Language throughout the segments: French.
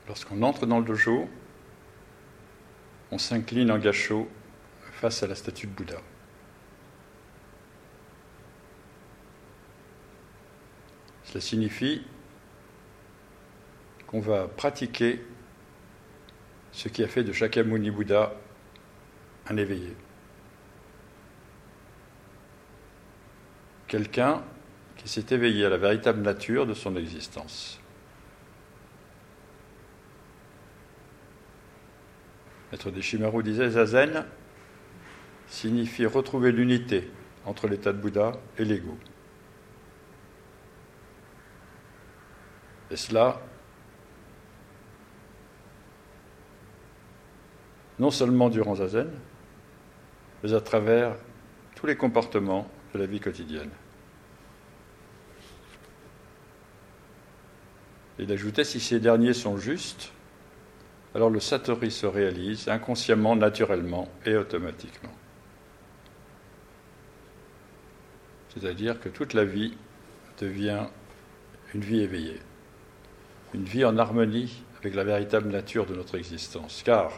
Lorsqu'on entre dans le dojo, on s'incline en gassho face à la statue de Bouddha. Cela signifie qu'on va pratiquer ce qui a fait de Shakyamuni Bouddha un éveillé. Quelqu'un qui s'est éveillé à la véritable nature de son existence. Maître Deshimaru disait, Zazen signifie retrouver l'unité entre l'état de Bouddha et l'ego. Et cela, non seulement durant Zazen, mais à travers tous les comportements de la vie quotidienne. Il ajoutait, si ces derniers sont justes, alors le satori se réalise inconsciemment, naturellement et automatiquement. C'est-à-dire que toute la vie devient une vie éveillée, une vie en harmonie avec la véritable nature de notre existence. Car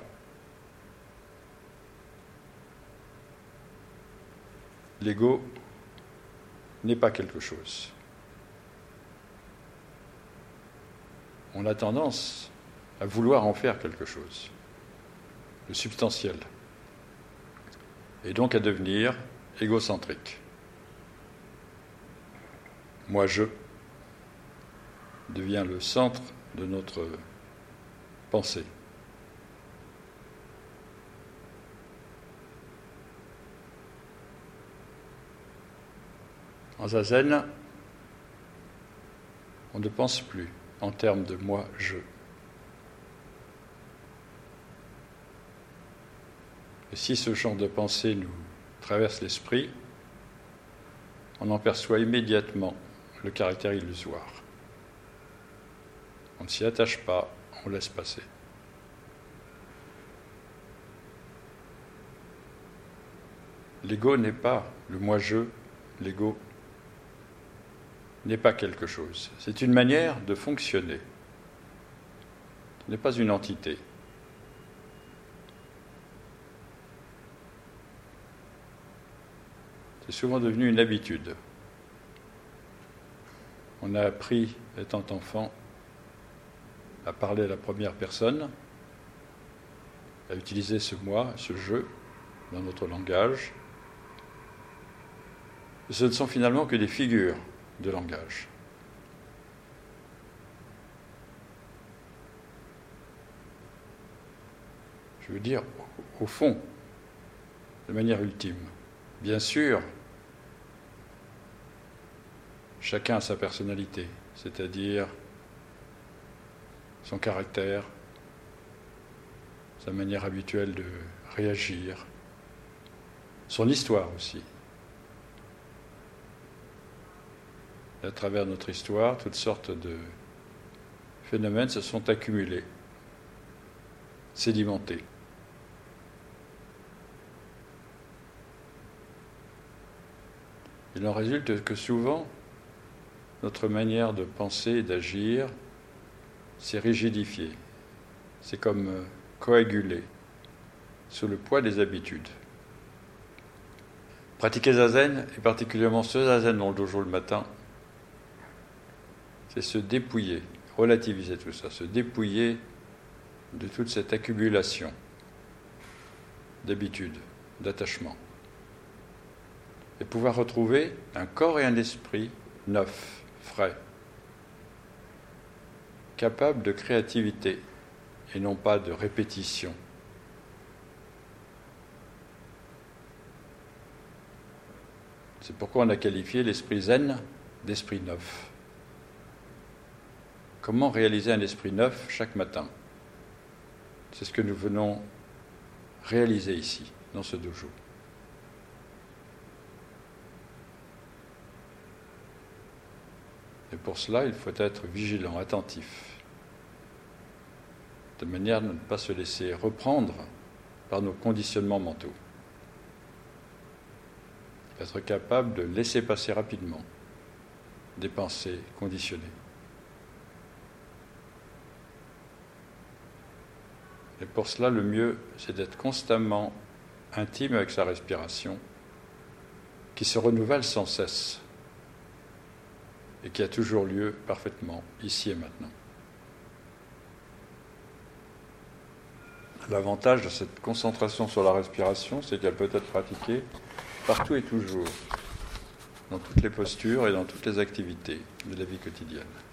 l'ego n'est pas quelque chose. On a tendance à vouloir en faire quelque chose, le substantiel, et donc à devenir égocentrique. Moi, je devient le centre de notre pensée. En Zazen, on ne pense plus en termes de moi, je. Et si ce genre de pensée nous traverse l'esprit, on en perçoit immédiatement le caractère illusoire. On ne s'y attache pas, on laisse passer. L'ego n'est pas le moi-je, l'ego n'est pas quelque chose. C'est une manière de fonctionner. Ce n'est pas une entité. C'est souvent devenu une habitude. On a appris, étant enfant, à parler à la première personne, à utiliser ce moi, ce je, dans notre langage. Ce ne sont finalement que des figures de langage. Je veux dire, au fond, de manière ultime. Bien sûr, chacun a sa personnalité, c'est-à-dire son caractère, sa manière habituelle de réagir, son histoire aussi. Et à travers notre histoire, toutes sortes de phénomènes se sont accumulés, sédimentés. Il en résulte que souvent, notre manière de penser et d'agir s'est rigidifiée. C'est comme coagulé sous le poids des habitudes. Pratiquer Zazen, et particulièrement ce Zazen dans le dojo le matin, c'est se dépouiller, relativiser tout ça, se dépouiller de toute cette accumulation d'habitudes, d'attachements, et pouvoir retrouver un corps et un esprit neufs, frais, capables de créativité et non pas de répétition. C'est pourquoi on a qualifié l'esprit zen d'esprit neuf. Comment réaliser un esprit neuf chaque matin? C'est ce que nous venons réaliser ici, dans ce dojo. Et pour cela, il faut être vigilant, attentif, de manière à ne pas se laisser reprendre par nos conditionnements mentaux. Être capable de laisser passer rapidement des pensées conditionnées. Et pour cela, le mieux, c'est d'être constamment intime avec sa respiration, qui se renouvelle sans cesse et qui a toujours lieu parfaitement, ici et maintenant. L'avantage de cette concentration sur la respiration, c'est qu'elle peut être pratiquée partout et toujours, dans toutes les postures et dans toutes les activités de la vie quotidienne.